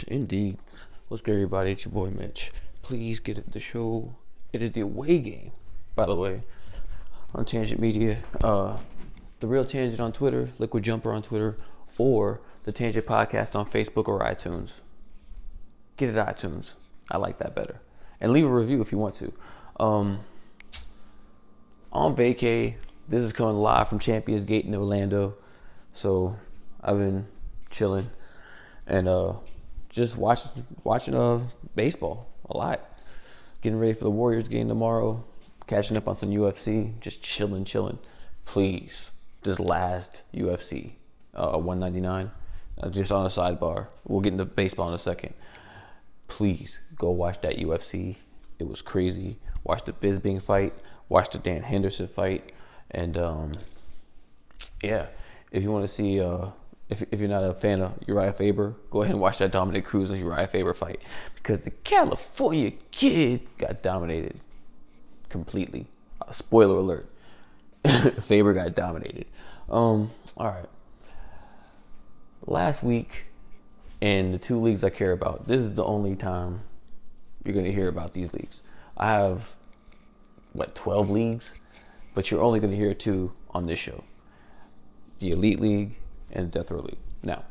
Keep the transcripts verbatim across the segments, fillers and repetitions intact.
Indeed. What's good, everybody? It's your boy Mitch. Please get it the show. It is the away game, by the way, on Tangent Media. Uh, the Real Tangent on Twitter, Liquid Jumper on Twitter, or the Tangent Podcast on Facebook or iTunes. Get it iTunes. I like that better. And leave a review if you want to. Um, on vacay, this is coming live from Champions Gate in Orlando. So I've been chilling and uh, just watching watching uh, baseball a lot. Getting ready for the Warriors game tomorrow. Catching up on some U F C. Just chilling, chilling. Please, this last U F C, uh, one ninety-nine. Uh, just on a sidebar. We'll get into baseball in a second. Please go watch that U F C. It was crazy. Watch the Bisping fight. Watch the Dan Henderson fight. And um, yeah, if you want to see, uh, if if you're not a fan of Uriah Faber, go ahead and watch that Dominic Cruz and Uriah Faber fight, because the California kid got dominated completely. Uh, spoiler alert: Faber got dominated. Um, all right. Last week, in the two leagues I care about, this is the only time you're going to hear about these leagues. I have, what, twelve leagues? But you're only going to hear two on this show. The Elite League and the Death Row League. Now,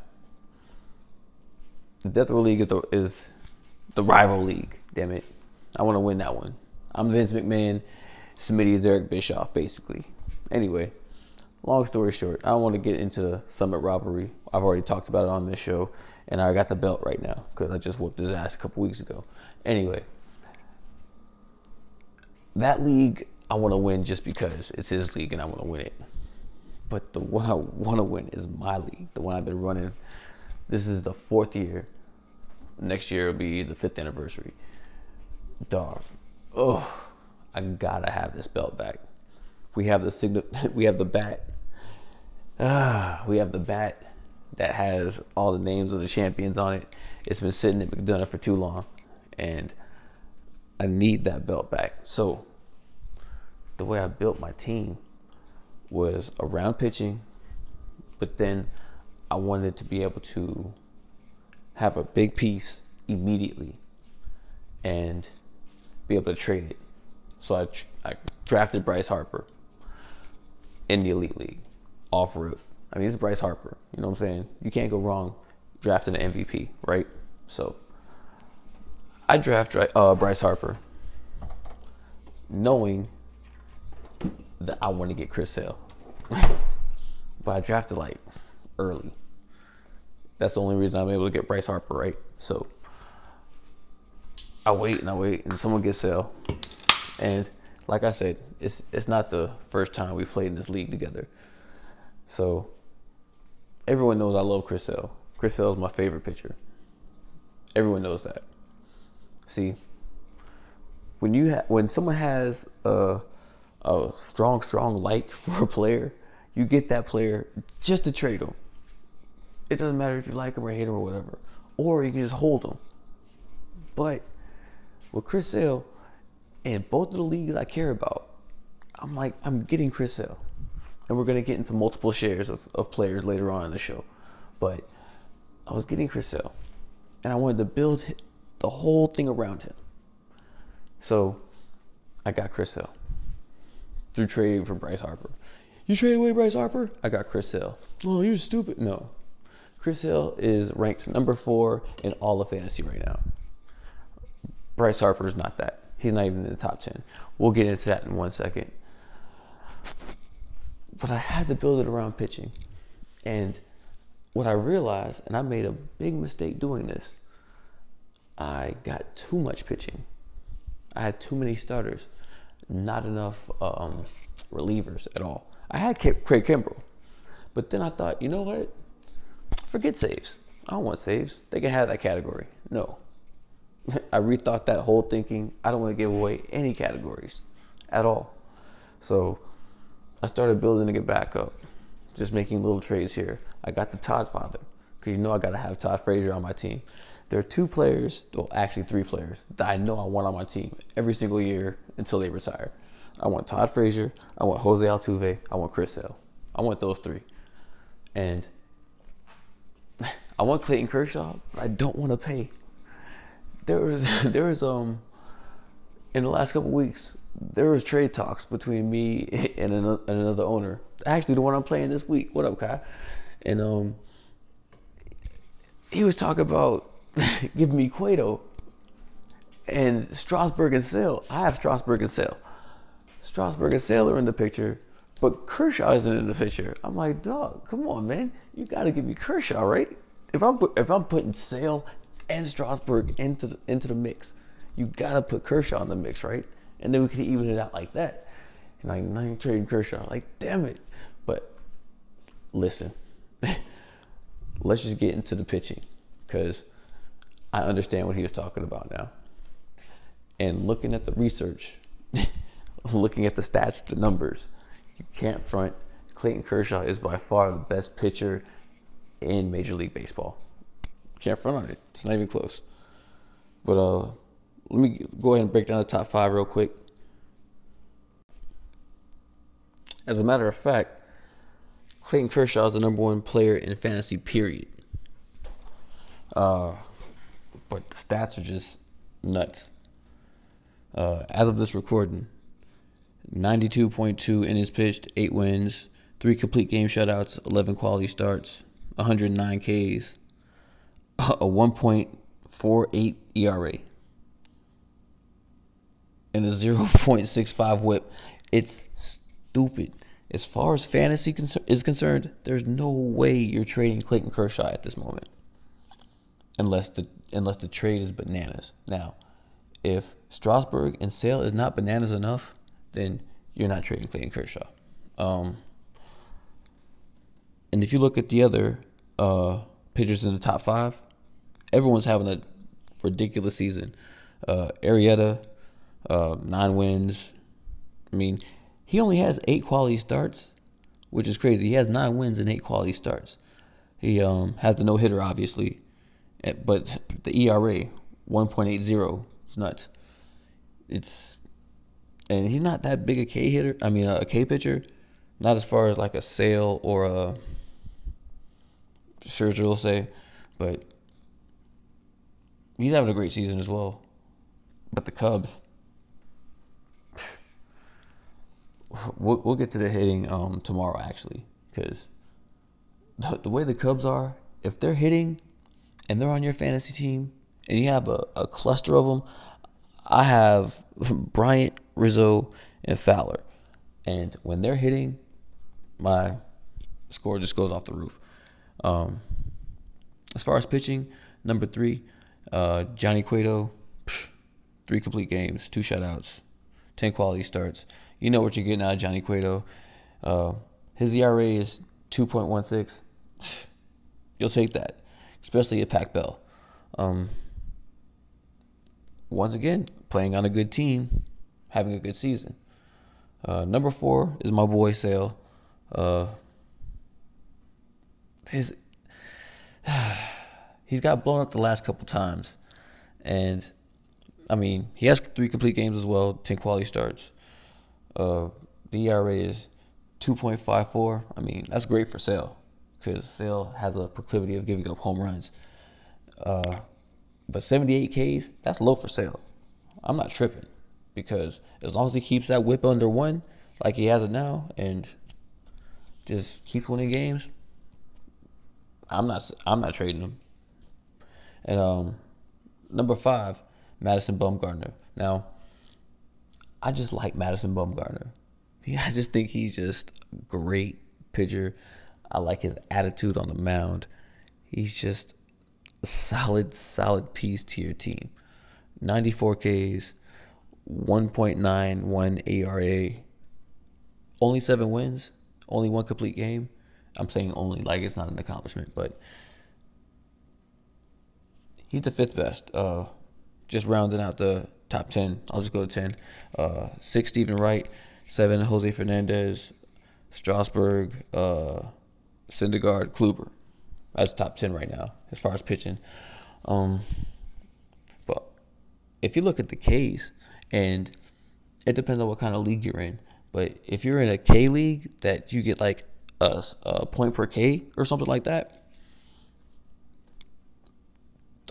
the Death Row League is the, is the rival league, damn it. I want to win that one. I'm Vince McMahon. Smitty is Eric Bischoff, basically. Anyway, long story short, I don't want to get into the Summit rivalry. I've already talked about it on this show, and I got the belt right now because I just whooped his ass a couple weeks ago. Anyway, that league I want to win just because it's his league and I want to win it. But the one I want to win is my league, the one I've been running. This is the fourth year. Next year will be the fifth anniversary. Dog, oh, I gotta have this belt back. We have the signal. We have the bat. Ah, we have the bat that has all the names of the champions on it. It's been sitting at McDonough for too long, and I need that belt back. So the way I built my team was around pitching, but then I wanted to be able to have a big piece immediately and be able to trade it. So I, I drafted Bryce Harper in the Elite League, off root. I mean, it's Bryce Harper. You know what I'm saying? You can't go wrong drafting an M V P, right? So I draft uh, Bryce Harper knowing that I want to get Chris Sale. But I drafted like early. That's the only reason I'm able to get Bryce Harper, right? So I wait and I wait and someone gets Sale. And like I said, it's it's not the first time we played in this league together. So everyone knows I love Chris Sale. Chris Sale is my favorite pitcher. Everyone knows that. See, when you ha- when someone has a a strong, strong like for a player, you get that player just to trade him. It doesn't matter if you like him or hate him or whatever. Or you can just hold him. But with Chris Sale, in both of the leagues I care about, I'm like, I'm getting Chris Sale. And we're going to get into multiple shares of, of players later on in the show. But I was getting Chris Sale. And I wanted to build the whole thing around him. So I got Chris Sale through trade for Bryce Harper. You traded away Bryce Harper? I got Chris Sale. Oh, you're stupid. No. Chris Sale is ranked number four in all of fantasy right now. Bryce Harper is not that. He's not even in the top ten. We'll get into that in one second. But I had to build it around pitching. And what I realized, and I made a big mistake doing this, I got too much pitching. I had too many starters. Not enough um, relievers at all. I had Craig Kimbrell. But then I thought, you know what? Forget saves. I don't want saves. They can have that category. No. I rethought that whole thinking. I don't want to give away any categories at all. So I started building to get back up. Just making little trades here. I got the Todd father. Because you know I got to have Todd Frazier on my team. There are two players, well, actually three players, that I know I want on my team every single year until they retire. I want Todd Frazier, I want Jose Altuve, I want Chris Sale. I want those three. And I want Clayton Kershaw, but I don't want to pay. There was there was um in the last couple weeks there was trade talks between me and another, and another owner. Actually, the one I'm playing this week. What up, Kai? And um, he was talking about giving me Cueto and Strasburg and Sale. I have Strasburg and Sale. Strasburg and Sale are in the picture, but Kershaw isn't in the picture. I'm like, dog, come on, man. You got to give me Kershaw, right? If I'm if I'm putting Sale and Strasburg into the, into the mix, you got to put Kershaw in the mix, right? And then we can even it out like that. And like, I ain't trading Kershaw. Like, damn it. But listen, let's just get into the pitching, because I understand what he was talking about now. And looking at the research, looking at the stats, the numbers, you can't front. Clayton Kershaw is by far the best pitcher in Major League Baseball. Can't front on it. It's not even close. But uh, let me go ahead and break down the top five real quick. As a matter of fact, Clayton Kershaw is the number one player in fantasy, period. Uh, but the stats are just nuts. Uh, as of this recording, ninety-two point two innings pitched, eight wins, three complete game shutouts, eleven quality starts, one hundred nine Ks, a one point four eight E R A, and a zero point six five whip. It's stupid. As far as fantasy is concerned, there's no way you're trading Clayton Kershaw at this moment, unless the unless the trade is bananas. Now, if Strasburg and Sale is not bananas enough, then you're not trading Clayton Kershaw. Um, and if you look at the other uh, pitchers in the top five, everyone's having a ridiculous season. Uh, Arrieta, uh, nine wins. I mean, he only has eight quality starts, which is crazy. He has nine wins and eight quality starts. He um, has the no-hitter, obviously, but the E R A, one point eight zero. It's nuts. It's and he's not that big a K hitter. I mean, a K pitcher, not as far as like a Sale or a Scherzer will say, but he's having a great season as well. But the Cubs, we'll, we'll get to the hitting um, tomorrow actually, because the, the way the Cubs are, if they're hitting and they're on your fantasy team, and you have a, a cluster of them, I have Bryant, Rizzo, and Fowler. And when they're hitting, my score just goes off the roof. Um, as far as pitching, number three, uh, Johnny Cueto, psh, three complete games, two shutouts, ten quality starts. You know what you're getting out of Johnny Cueto. Uh, his E R A is two point one six. You'll take that, especially at Pac Bell. Um, Once again, playing on a good team, having a good season. Uh, number four is my boy Sale. Uh, his he's got blown up the last couple times, and I mean he has three complete games as well, ten quality starts. Uh, the E R A is two point five four. I mean that's great for Sale, because Sale has a proclivity of giving up home runs. Uh, But seventy-eight Ks, that's low for Sale. I'm not tripping, because as long as he keeps that whip under one, like he has it now, and just keeps winning games, I'm not I'm not trading him. And um, number five, Madison Bumgarner. Now, I just like Madison Bumgarner. I just think he's just a great pitcher. I like his attitude on the mound. He's just a solid, solid piece to your team. ninety-four Ks, one point nine one E R A, only seven wins, only one complete game. I'm saying only, like it's not an accomplishment, but he's the fifth best. Uh, just rounding out the top ten. I'll just go to ten. Uh, six, Stephen Wright. Seven, Jose Fernandez. Strasburg, uh, Syndergaard, Kluber. That's top ten right now as far as pitching. Um, but if you look at the Ks, and it depends on what kind of league you're in, but if you're in a K league that you get like a, a point per K or something like that,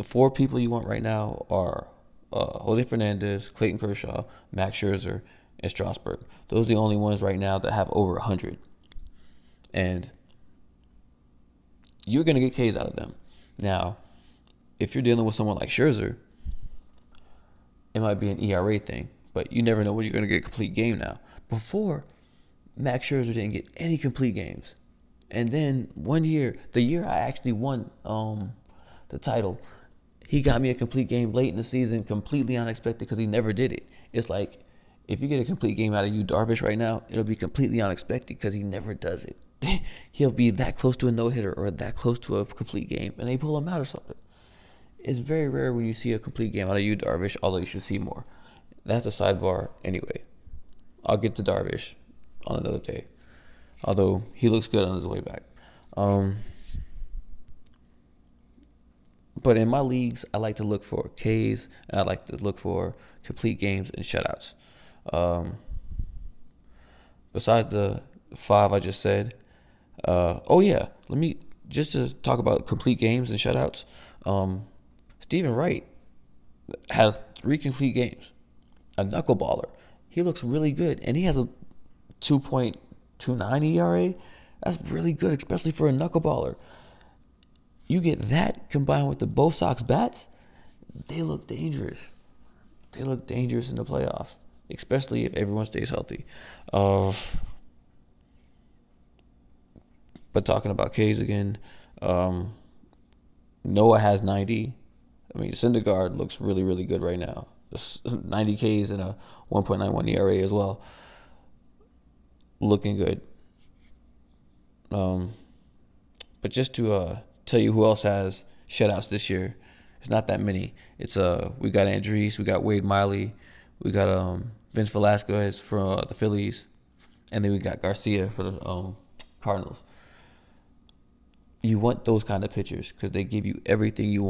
four people you want right now are uh, Jose Fernandez, Clayton Kershaw, Max Scherzer, and Strasburg. Those are the only ones right now that have over one hundred. And you're going to get Ks out of them. Now, if you're dealing with someone like Scherzer, it might be an E R A thing, but you never know when you're going to get a complete game now. Before, Max Scherzer didn't get any complete games. And then one year, the year I actually won um, the title, he got me a complete game late in the season, completely unexpected because he never did it. It's like, if you get a complete game out of Yu Darvish right now, it'll be completely unexpected because he never does it. He'll be that close to a no-hitter or that close to a complete game, and they pull him out or something. It's very rare when you see a complete game out of Yu Darvish, although you should see more. That's a sidebar anyway. I'll get to Darvish on another day, although he looks good on his way back. Um, but in my leagues, I like to look for Ks, and I like to look for complete games and shutouts. Um, besides the five I just said, uh, oh yeah, let me just to talk about complete games and shutouts. Um, Stephen Wright has three complete games. A knuckleballer. He looks really good, and he has a two point two nine E R A. That's really good, especially for a knuckleballer. You get that combined with the Bo Sox bats, they look dangerous. They look dangerous in the playoffs, especially if everyone stays healthy. Uh, but talking about Ks again, um, Noah has ninety. I mean, Syndergaard looks really, really good right now. ninety Ks and a one point nine one E R A as well. Looking good. Um, but just to uh, tell you who else has shutouts this year, it's not that many. It's uh, we got Andres, we got Wade Miley, we got um, Vince Velasquez for uh, the Phillies, and then we got Garcia for the um, Cardinals. You want those kind of pitchers because they give you everything you want.